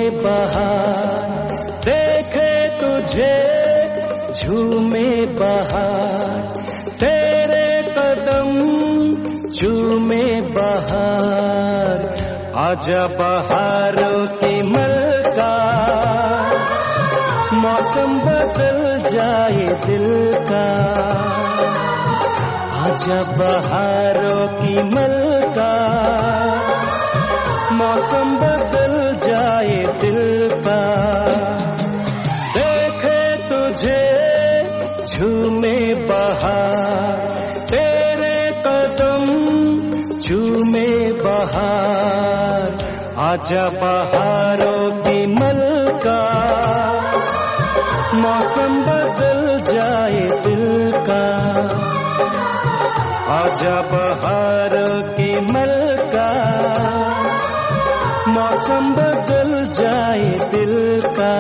बहार, देखे तुझे झूमे बहार, तेरे कदम झूमे बहार। आजा बहारों की मलका, मौसम बदल जाए दिल का। आजा बहारों की मलका, मौसम बदल जाए दिल का। देखे तुझे झूमे बहार, तेरे कदम झूमे बहार। आजा बहारों की मलका, मौसम बदल जाए दिल का। आजा बहारों की मलका, मौसम बदल जाए दिल का।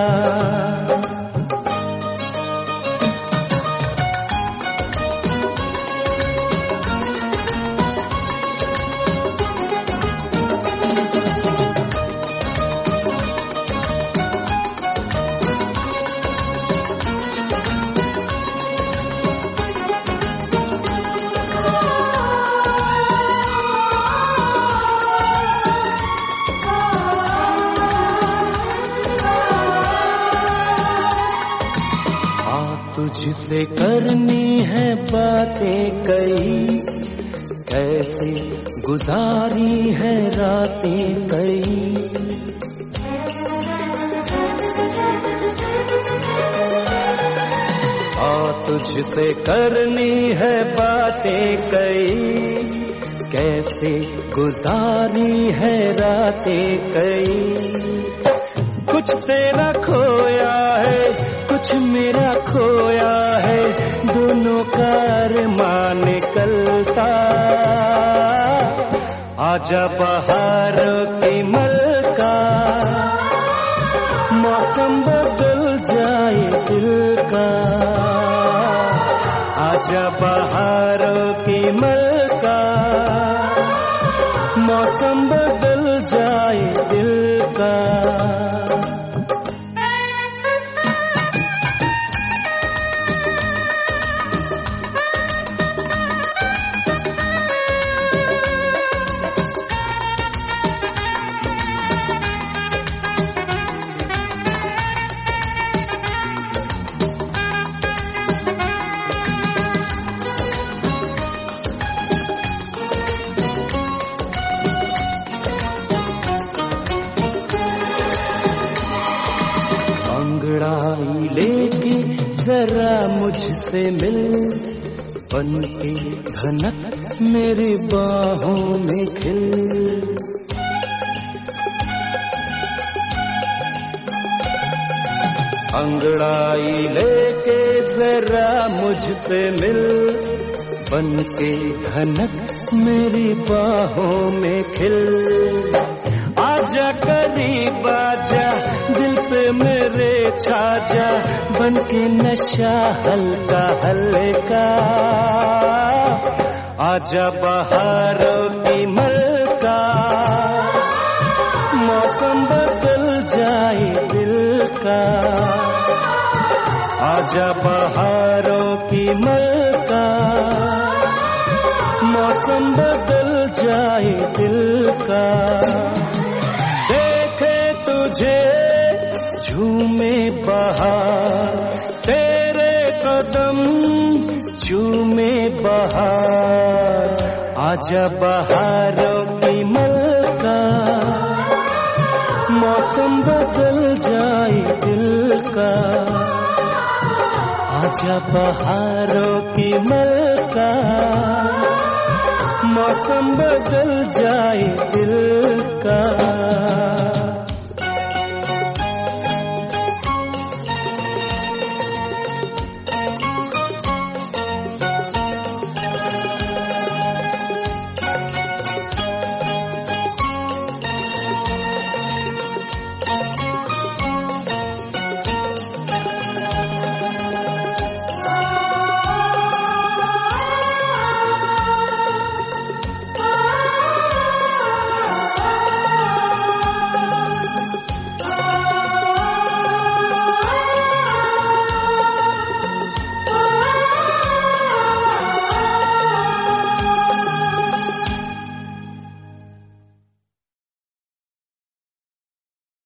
तुझसे करनी है बातें कई, कैसे गुजारी है रातें कई। तुझसे करनी है बातें कई, कैसे गुजारी है रातें कई। कुछ तेरा खोया है, कुछ मेरा खोया है, दोनों का अरमान निकलता। आजा बहारों की मलका, मौसम बदल जाए दिल का। आजा बहारों की मलका, मौसम बदल जाए दिल का। अंगड़ाई लेके जरा मुझसे मिल, बन के धनक मेरी बाहों में खिल। अंगड़ाई लेके जरा मुझसे मिल, बन के धनक मेरी बाहों में खिल। आजा करीब आजा, दिल पे मेरे छा जा, बन के नशा हल्का हल्का। आजा बहारों की मलका, मौसम बदल जाए दिल का। आजा बहारों की मलका, मौसम बदल जाए दिल का। तुझे झूमे बहार, तेरे कदम झूमे बहार। आजा बहारों की मलका, मौसम बदल जाए दिल का। आजा बहारों की मलका, मौसम बदल जाए दिल